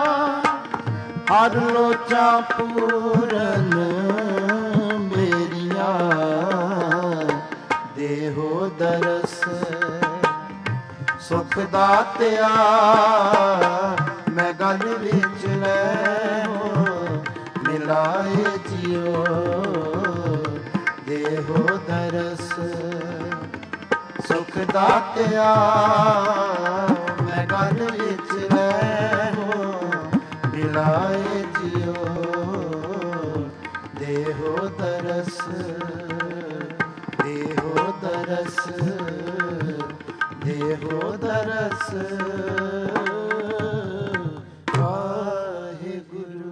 ਹਰ ਲੋਚਾ ਪੂਰਨ ਮੇਰੀਆਂ ਦੇਹੋ ਦਰਸ ਸੁਖ ਦਾਤਿਆ ਮੈਂ ਗਲ ਵਿੱਚ ਲੈ ਹੋ ਮਿਲਾਏ ਜਿਉ ਦੇਹੋ ਦਰਸ ਸੁਖ ਦਾਤਿਆ ਮੈਂ ਗਲ ਵਿੱਚ ਲੈ ਹੋ ਮਿਲਾਏ ਜਿਉ ਦੇਹੋ ਦਰਸ ਦੇਹੋ ਦਰਸ ਦੇਹੋ ਦਰਸ ਵਾਹਿਗੁਰੂ।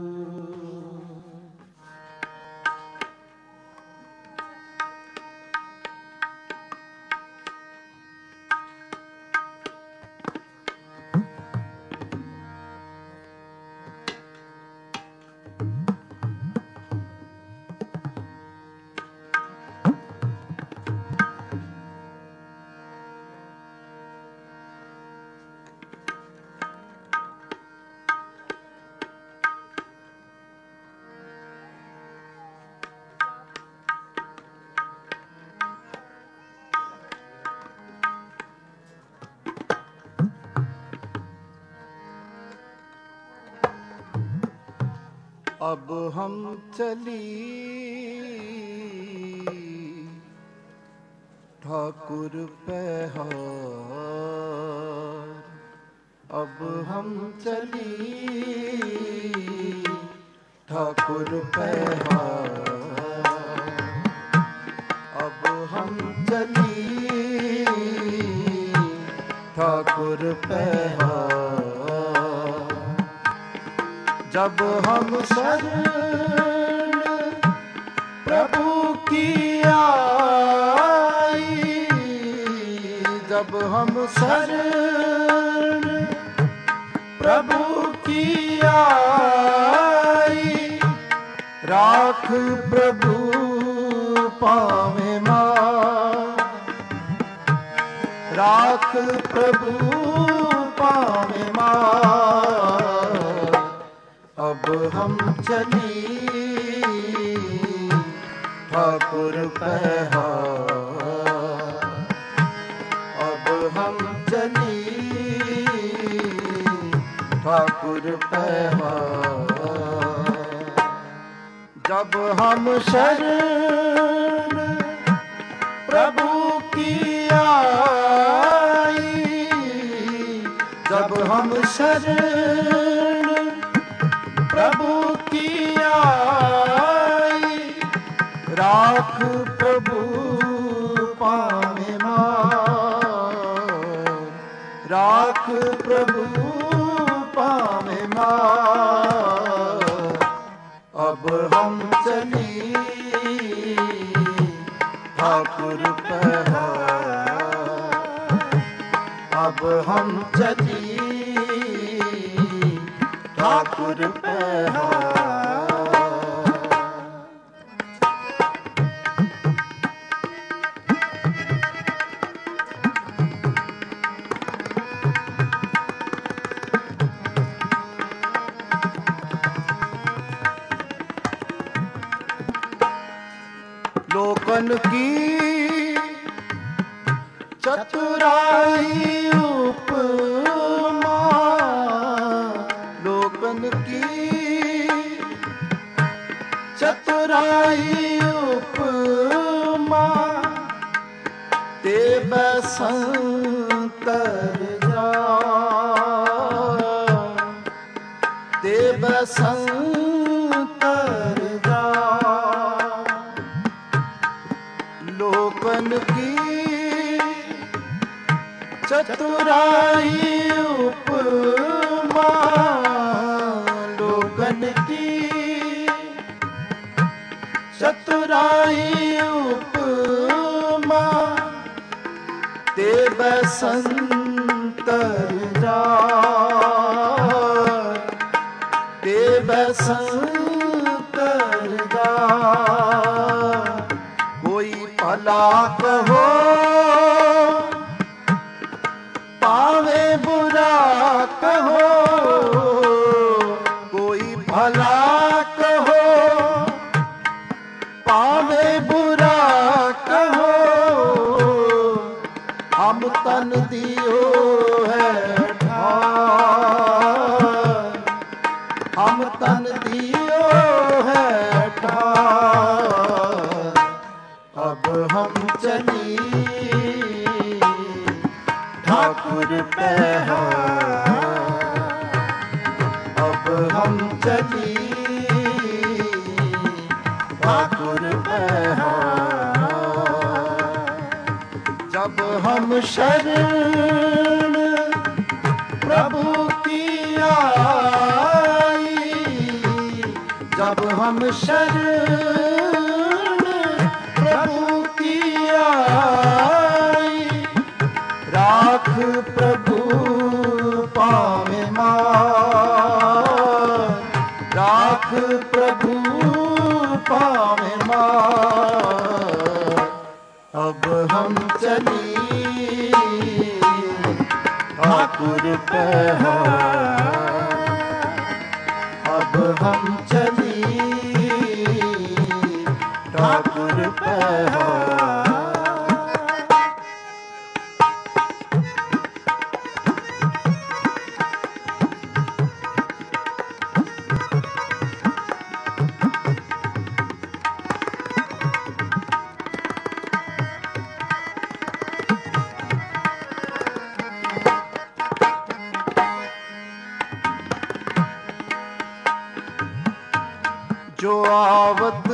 अब हम चली ठाकुर पहाड़, अब हम चली ठाकुर पहाड़, अब हम चली ठाकुर पहाड़। जब हम शरण प्रभु की आई, जब हम शरण प्रभु की आई, राख प्रभु पावे मां, राख प्रभु पावे मां। अब हम चली ठाकुर पहाड़, अब हम चली ठाकुर पहाड़। जब हम शरण प्रभु की आई, जब हम शरण प्रभु की आई, राख प्रभु पावे मां, राख प्रभु पावे मां। अब हम चली ठाकुर पहाड़, अब हम चली ठाकुर पहाड़। लोकन की चतुराई उपमा, लोकन की चतुराई उपमा, ते बसंतर जा, ते बसंतर जा। लोकन की चतुराई उपमा, लोकन की चतुराई उपमा, ते बसंतर जा, ते बसंतर जा। कोई भला कहो पावे बुरा कहो, कोई भला कहो पावे बुरा कहो, हम तन दियो है ठार, हम तन दियो है ठार। अब हम चली ठाकुर पहाड़, अब हम चली ठाकुर पहाड़। जब हम शरण प्रभु की आई, जब हम शरण प्रभु की आई, राख प्रभु पावे मां, राख प्रभु पावे मां। अब हम चली ठाकुर पहाड़, अब हम चली ठाकुर पहाड़।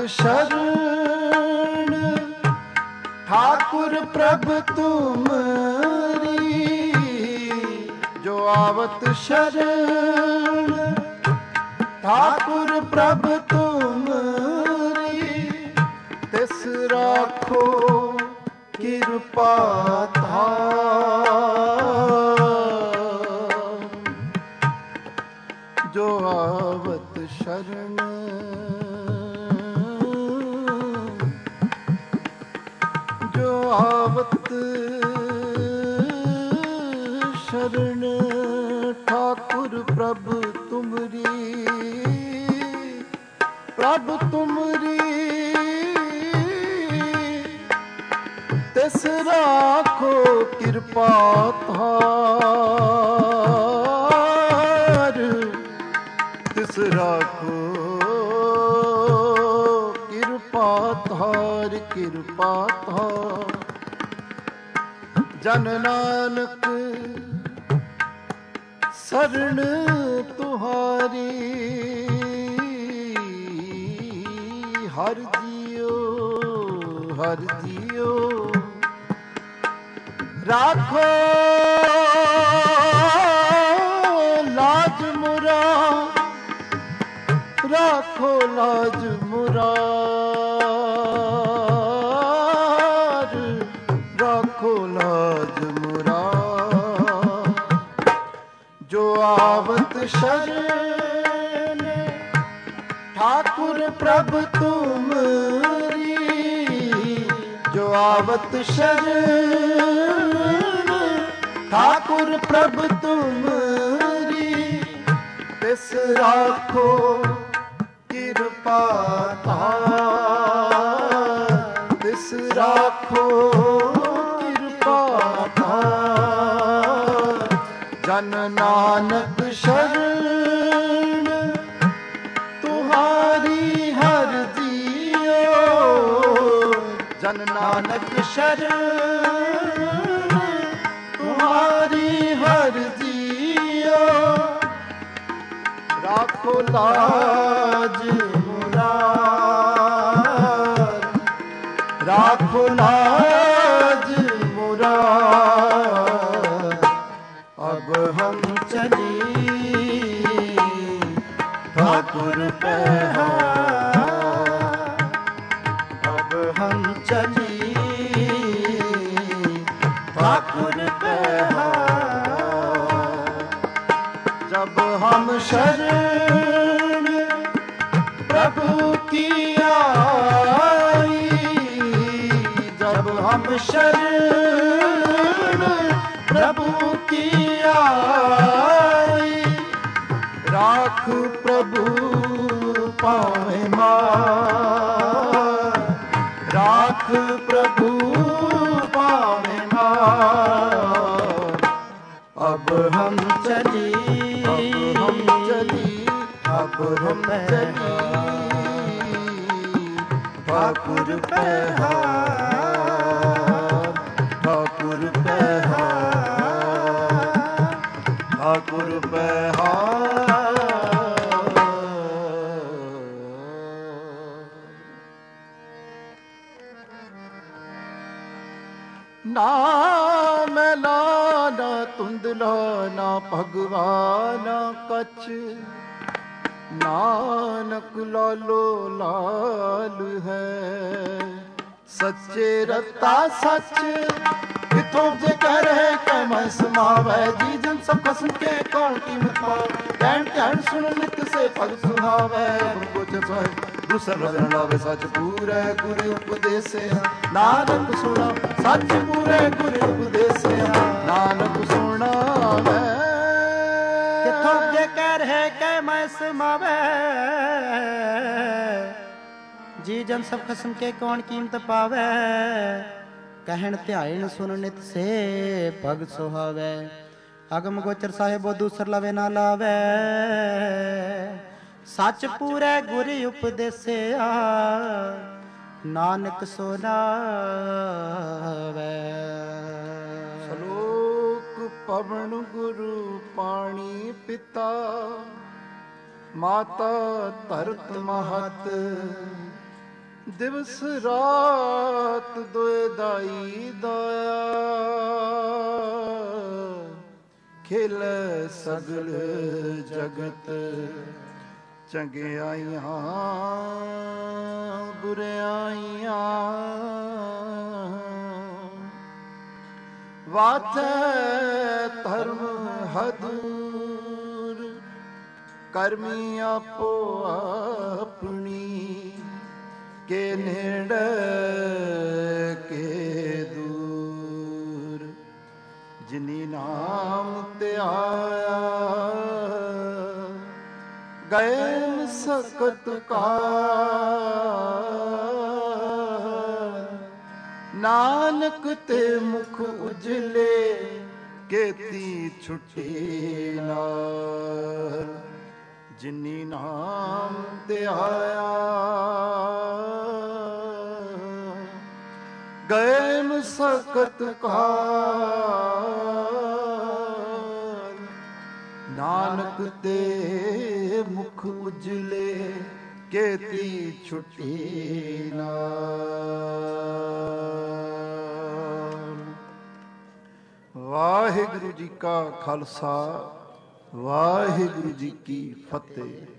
शरण ठाकुर प्रभु तुमरी, जो आवत शरण ठाकुर प्रभु तुमरी, तिस राखो कृपा धाम। जो आवत शरण आवत शरण ठाकुर प्रभु तुमरी, प्रभु तुमरी, तिस राखो कृपा धार, तिस राखो कृपा धार, कृपा धार। जन नानक शरण तुहारी, हर जियो हर जियो, राखो लाज मुरा, राखो लाज मुरा, राखो लाज मुरा। जो आवत शरण ठाकुर प्रभु तुमरी, जो आवत शरण ठाकुर प्रभु तुमरी, तिस राखो कृपा धार, तिस राखो जन नानक शरण तुम्हारी हर जियो, जन नानक शरण तुम्हारी हर जियो, राखो लाज मुरार, राखो लाज मुरार। अब हम चली ठाकुर पहाड़, अब हम चली ठाकुर पहाड़। जब हम शरण प्रभु की आई, जब हम शरण प्रभु की आई, राख प्रभु पावे मार, राख प्रभु पावे मार। अब हम चली, अब हम चली, अब हम चली ठाकुर पहाड़, ठाकुर पहाड़, ठाकुर पहाड़। ना मैला ना तुंदला ना भगवान कछ, नानक लालो लाल है। सच्चे रता सच किथों जे कह रहे कै मैं समावै, जी जन सब कसम के कौन कीमत पावे। ध्यान ध्यान सुन नित से पग सुनावै, गुरु साहिब दूसर रजन लावे। सच पूरे गुरु उपदेश, नानक सुना सच पूरे गुरु उपदेश, नानक सुनावै। किथों जे कह रहे कै मैं समावै, जी जन सब खसम के कौन कीमत पावै। कहन ध्यान सुन नित से पग सुहावै, अगम गोचर साहिबो दूसर लवे ना लावै। सच पूरे गुरु उपदेसिया, नानक सो नावै। श्लोक पवन गुरु पाणी पिता, माता धरत महत। ਦਿਵਸ ਰਾਤ ਦੋਏ ਦਾਈ ਦਾਇਆ, ਖੇਲੇ ਸਗਲ ਜਗਤ ਚੰਗਿਆਈਆਂ ਬੁਰਿਆਈਆਂ। ਵਾਚੈ ਧਰਮ ਹਦੂਰ, ਕਰਮੀ ਆਪੋ ਆਪਣੀ, ਕੇ ਨੇੜੇ ਕੇ ਦੂਰ। ਜਿਨੀ ਨਾਮ ਧਿਆਇਆ, ਗਏ ਸਕਤ ਕਾਲ। ਨਾਨਕ ਤੇ ਮੁਖ ਉਜਲੇ, ਕੇਤੀ ਛੁੱਟੀ ਨਾਲ। ਜਿਨੀ ਨਾਮ ਧਿਆਇਆ, ਗਏ ਸਕਤ ਕਾਲ। ਨਾਨਕ ਤੇ ਮੁਖ ਉਜਲੇ, ਕੇਤੀ ਛੁੱਟੀ ਨਾਲ। ਵਾਹਿਗੁਰੂ ਜੀ ਕਾ ਖਾਲਸਾ, ਵਾਹਿਗੁਰੂ ਜੀ ਕੀ ਫਤਿਹ।